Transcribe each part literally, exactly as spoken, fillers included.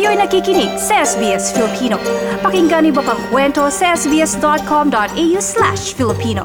Kayo'y nakikinig sa S B S Filipino. Pakinggan niyo pa ang kwento sa sbs.com.au slash Filipino.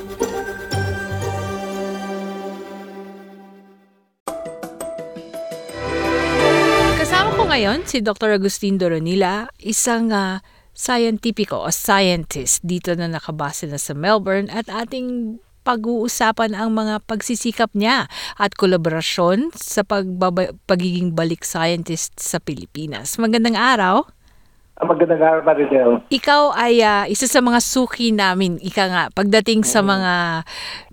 Kasama ko ngayon si Doctor Agustin Doronila, isang uh, scientifico o scientist dito na nakabase na sa Melbourne, at ating pag-uusapan ang mga pagsisikap niya at kolaborasyon sa pagbaba- pagiging balik scientist sa Pilipinas. Magandang araw. Magandang araw, Maridel. Ikaw ay uh, isa sa mga suki namin, ika nga, pagdating sa mga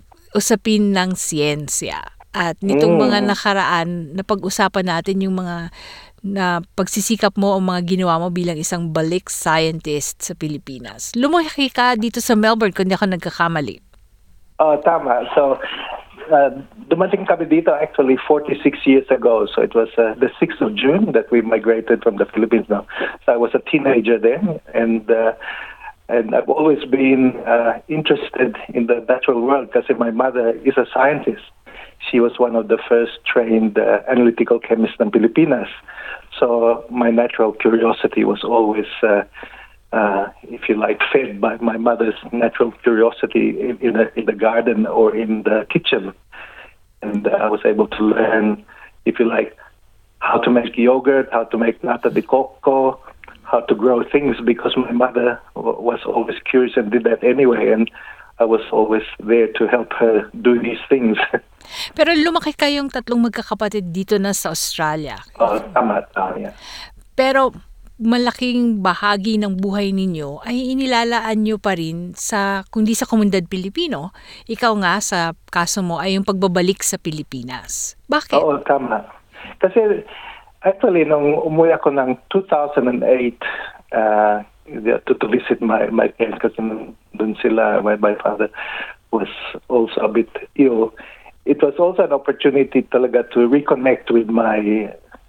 usapin ng siyensya. At nitong Mm. mga nakaraan, napag-usapan natin yung mga na pagsisikap mo o mga ginawa mo bilang isang balik scientist sa Pilipinas. Lumaki ka dito sa Melbourne, kung di ako nagkakamali. Oh, tama. So, uh, dumating kami dito actually forty-six years ago. So it was uh, the sixth of June that we migrated from the Philippines now. So I was a teenager then, and uh, and I've always been uh, interested in the natural world because my mother is a scientist. She was one of the first trained uh, analytical chemists in Pilipinas. So my natural curiosity was always uh, Uh, if you like, fed by my mother's natural curiosity in, in, the, in the garden or in the kitchen. And uh, I was able to learn, if you like, how to make yogurt, how to make nata de coco, how to grow things, because my mother w- was always curious and did that anyway. And I was always there to help her do these things. Pero lumaki kayong tatlong magkakapatid dito na sa Australia. Oh, tama, tama, yeah. Pero malaking bahagi ng buhay ninyo ay inilalaan nyo pa rin sa, kundi sa komunidad Pilipino. Ikaw nga, sa kaso mo, ay yung pagbabalik sa Pilipinas. Bakit? Oo, tama. Kasi actually, nung umuwi ako ng two thousand eight uh, to, to visit my, my parents, kasi dun sila, my, my father was also a bit ill. It was also an opportunity talaga to reconnect with my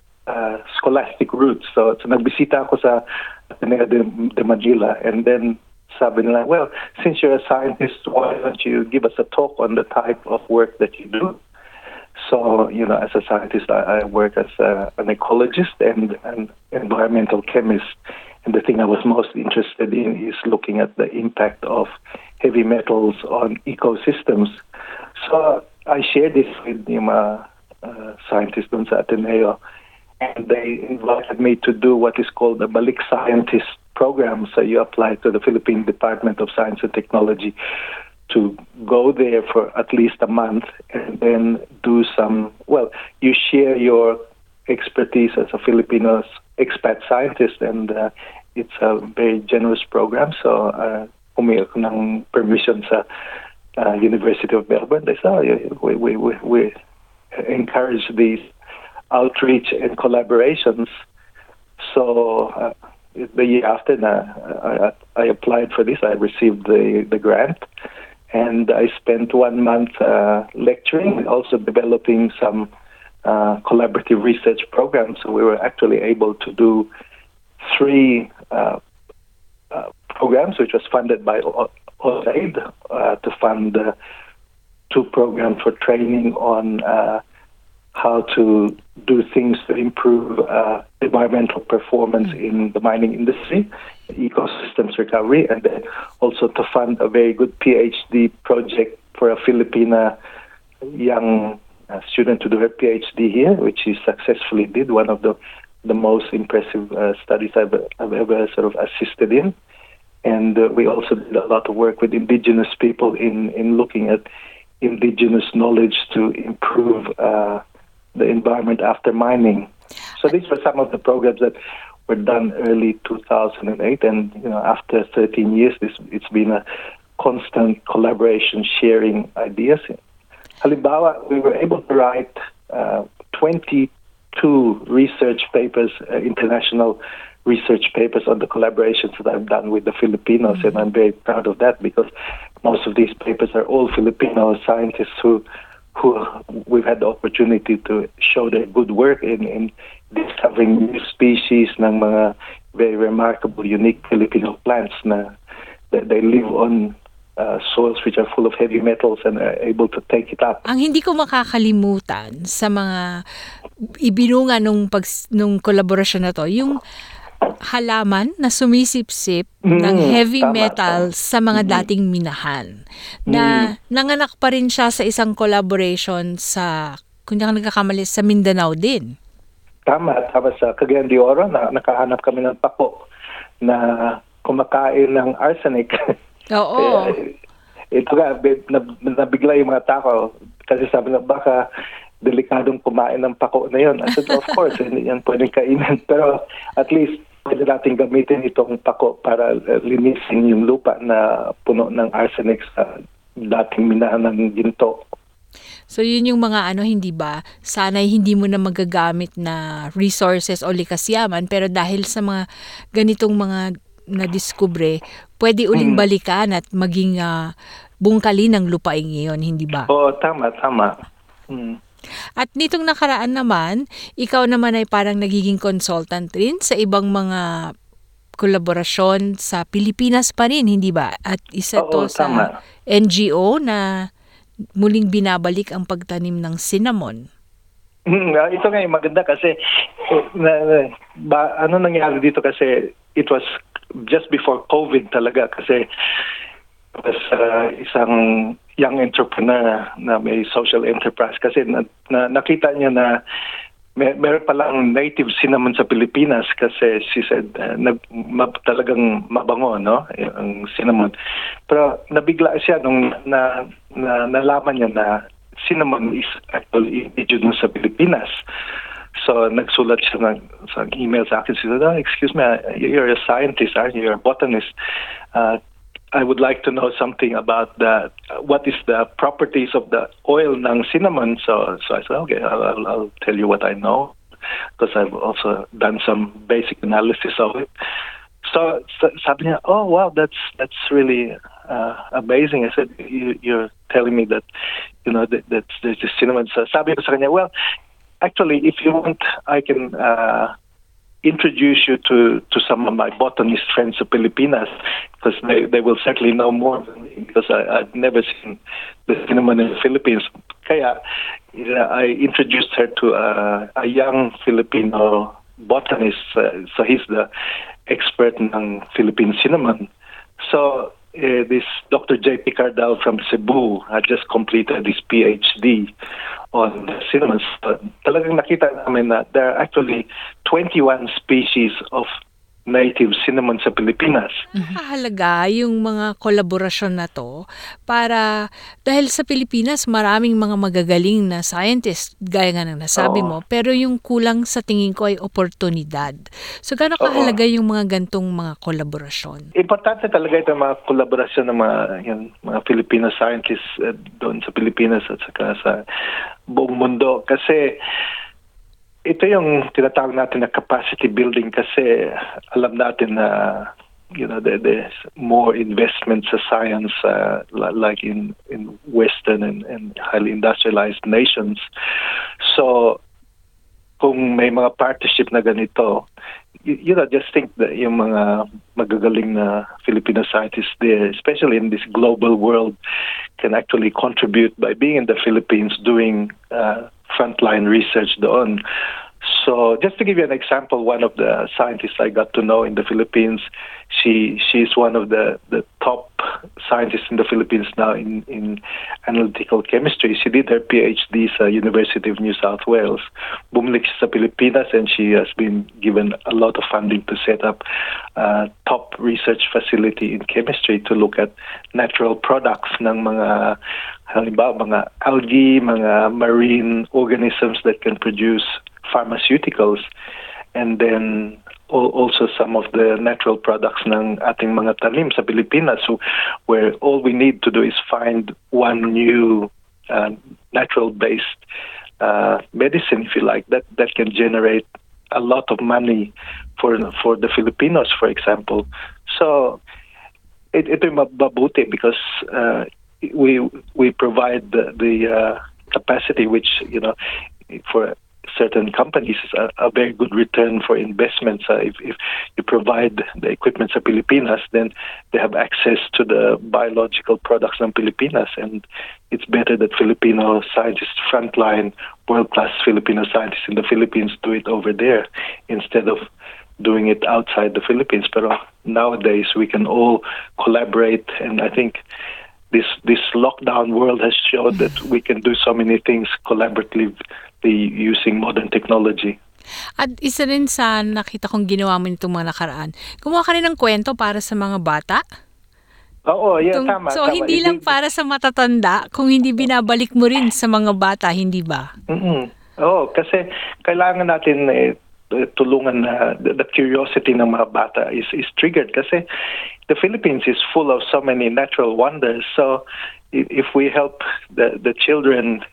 Uh, scholastic roots. So, so nagbisita ako sa Ateneo de, de Manila, and then sabi nila, well, since you're a scientist, why don't you give us a talk on the type of work that you do? So, you know, as a scientist, I, I work as a, an ecologist and an environmental chemist. And the thing I was most interested in is looking at the impact of heavy metals on ecosystems. So I shared this with the uh, uh, scientists dun sa Ateneo. And they invited me to do what is called a Balik Scientist program. So you apply to the Philippine Department of Science and Technology to go there for at least a month and then do some, well, you share your expertise as a Filipino expat scientist, and uh, it's a very generous program. So uh, humingi ako ng permission sa uh, University of Melbourne. They said, oh, we, we, we, we encourage these outreach and collaborations. So uh, the year after, na, I, I applied for this. I received the, the grant, and I spent one month uh, lecturing, also developing some uh, collaborative research programs. So we were actually able to do three uh, uh, programs, which was funded by AUSAID uh, to fund uh, two programs for training on uh, how to do things to improve uh, environmental performance in the mining industry, ecosystems recovery, and then also to fund a very good PhD project for a Filipina young uh, student to do her PhD here, which she successfully did, one of the the most impressive uh, studies I've, I've ever sort of assisted in. And uh, we also did a lot of work with indigenous people in, in looking at indigenous knowledge to improve uh, the environment after mining. So these were some of the programs that were done early two thousand eight, and you know, after thirteen years, this, it's been a constant collaboration, sharing ideas. Halimbawa, we were able to write uh, twenty-two research papers, uh, international research papers on the collaborations that I've done with the Filipinos, mm-hmm. and I'm very proud of that because most of these papers are all Filipino scientists who who we've had the opportunity to show their good work in, in discovering new species ng mga very remarkable, unique Filipino plants na that they live on uh, soils which are full of heavy metals and are able to take it up. Ang hindi ko makakalimutan sa mga ibinunga nung, pag, nung kolaborasyon na to, yung halaman na sumisipsip Mm, ng heavy tama, metal tama. sa mga dating minahan. Na nanganak pa rin siya sa isang collaboration sa, kung di ako nagkakamali, sa Mindanao din. Tama, tama sa Cagayan de Oro, na, nakahanap kami ng pako na kumakain ng arsenic. Oo. Eh, ito nga, bi- nab- nabigla yung mga tao kasi sabi na baka delikadong kumain ng pako na yun. I said, of course, hindi yan pwedeng kainin. Pero at least, pwede natin gamitin itong pako para uh, linisin yung lupa na puno ng arsenic sa dating minahan ng ginto. So yun yung mga ano, hindi ba, sana'y hindi mo na magagamit na resources o likas yaman, pero dahil sa mga ganitong mga nadiskubre, pwede uling balikan at maging uh, bungkalin ng lupaing iyon, hindi ba? Oo, tama, tama. Hmm. At nitong nakaraan naman, ikaw naman ay parang nagiging consultant rin sa ibang mga kolaborasyon sa Pilipinas pa rin, hindi ba? At isa Oo, to sa tama. N G O na muling binabalik ang pagtanim ng cinnamon. Mm, ah, ito nga yung maganda kasi eh, na, na- ba, ano nangyari dito kasi it was just before COVID talaga kasi it was uh, isang young entrepreneur na may social enterprise kasi na, na, nakita niya na may, meron palang native cinnamon sa Pilipinas kasi she said uh, nag, ma, talagang mabango, no, ang cinnamon. Pero nabigla siya nung na, na nalaman niya na cinnamon is actually indigenous sa Pilipinas. So nagsulat siya ng, sa email sa akin. She said, oh, excuse me, you're a scientist, aren't you? You're a botanist. Uh, I would like to know something about the what is the properties of the oil ng cinnamon. So, so I said, okay, I'll, I'll, I'll tell you what I know because I've also done some basic analysis of it. So, so sabi niya, oh wow, that's that's really uh, amazing. I said, you, you're telling me that you know that that's there's this cinnamon. So sabi ko sa kanya, well, actually, if you want, I can. Uh, introduce you to, to some of my botanist friends of Pilipinas because they, they will certainly know more than me because I, I've never seen the cinnamon in the Philippines. Kaya you know, I introduced her to a, a young Filipino botanist. Uh, so he's the expert ng Philippine cinnamon. So uh, this Doctor J P Cardal from Cebu had just completed his PhD on cinnamon. So, talagang nakita namin na there are actually twenty-one species of native cinnamon sa Pilipinas. Mahalaga yung mga kolaborasyon na to para dahil sa Pilipinas maraming mga magagaling na scientist gaya nga ng nasabi Oo. mo, pero yung kulang sa tingin ko ay oportunidad. So gaano kahalaga yung mga gantong mga kolaborasyon? Importante talaga itong mga kolaborasyon ng mga, yun, mga Filipino scientists uh, doon sa Pilipinas at saka sa buong mundo kasi ito yung tinatawag natin na capacity building kasi alam natin na you know there, there's more investment sa science uh, like in in Western and, and highly industrialized nations. So kung may mga partnership na ganito, you, you know, just think that yung mga magagaling na Filipino scientists there, especially in this global world, can actually contribute by being in the Philippines doing uh, frontline research doon. So just to give you an example, one of the scientists I got to know in the Philippines, she she's one of the, the top scientists in the Philippines now in, in analytical chemistry. She did her PhD at University of New South Wales. Bumalik siya sa Pilipinas and she has been given a lot of funding to set up a top research facility in chemistry to look at natural products ng mga halimbawa mga algae, mga marine organisms that can produce pharmaceuticals, and then also some of the natural products ng ating mga tanim sa Pilipinas, so where all we need to do is find one new uh, natural-based uh, medicine, if you like, that, that can generate a lot of money for for the Filipinos, for example. So it ito mabuti because uh, we we provide the, the uh, capacity which you know for certain companies is a, a very good return for investments. Uh, if, if you provide the equipment sa Pilipinas, then they have access to the biological products ng Pilipinas, and it's better that Filipino scientists, frontline, world-class Filipino scientists in the Philippines do it over there instead of doing it outside the Philippines. Pero nowadays we can all collaborate, and I think this this lockdown world has shown that we can do so many things collaboratively using modern technology. At isa rin sa nakita kong ginawa mo nitong mga nakaraan, gumawa ka rin ng kwento para sa mga bata? Oo, yeah, Tung- tama. so, tama. hindi lang para sa matatanda, kung hindi binabalik mo rin sa mga bata, hindi ba? Mm-hmm. Oo, kasi kailangan natin eh, tulungan na the, the curiosity ng mga bata is is triggered kasi the Philippines is full of so many natural wonders. So if, if we help the the children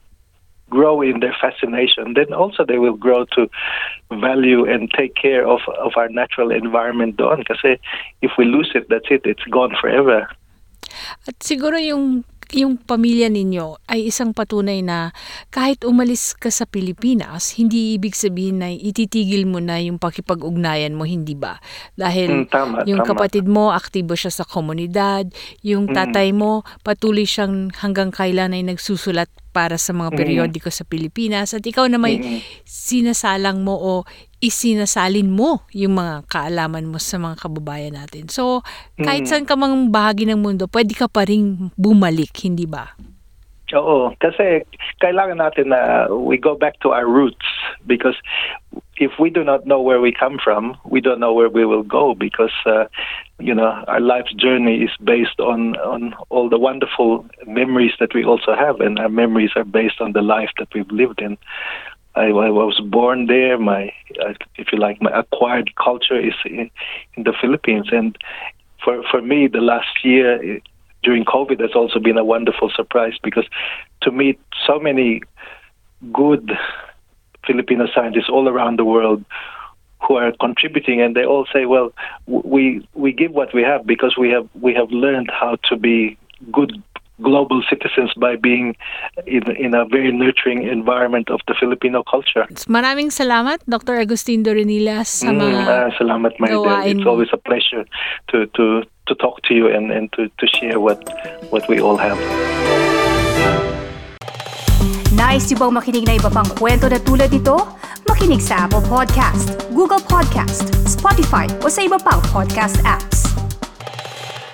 grow in their fascination, then also they will grow to value and take care of of our natural environment doon. Kasi if we lose it, that's it. It's gone forever. At siguro yung yung pamilya ninyo ay isang patunay na kahit umalis ka sa Pilipinas, hindi ibig sabihin na ititigil mo na yung pakipag-ugnayan mo, hindi ba? Dahil Mm, tama, yung tama. kapatid mo, aktibo siya sa komunidad, yung tatay mo, patuloy siyang hanggang kailan ay nagsusulat para sa mga periodiko sa Pilipinas, at ikaw na may sinasalang mo o isinasalin mo yung mga kaalaman mo sa mga kababayan natin. So, kahit saan ka mang bahagi ng mundo, pwede ka pa rin bumalik, hindi ba? Oo, kasi kailangan natin na we go back to our roots, because if we do not know where we come from, we don't know where we will go, because uh, you know, our life's journey is based on on all the wonderful memories that we also have, and our memories are based on the life that we've lived in. I, I was born there. My, uh, if you like, my acquired culture is in, in the Philippines, and for for me, the last year it, during COVID has also been a wonderful surprise, because to meet so many good Filipino scientists all around the world who are contributing, and they all say, well, we we give what we have because we have we have learned how to be good global citizens by being in in a very nurturing environment of the Filipino culture. Maraming salamat, Doctor Agustin Doronila, sa mga Mm, ah, salamat, Maridel. gawain It's mo. always a pleasure to to to talk to you and and to to share what what we all have. Nice yung bang makinig na iba pang kwento na tulad ito? Makinig sa Apple Podcast, Google Podcast, Spotify o sa iba pang podcast apps.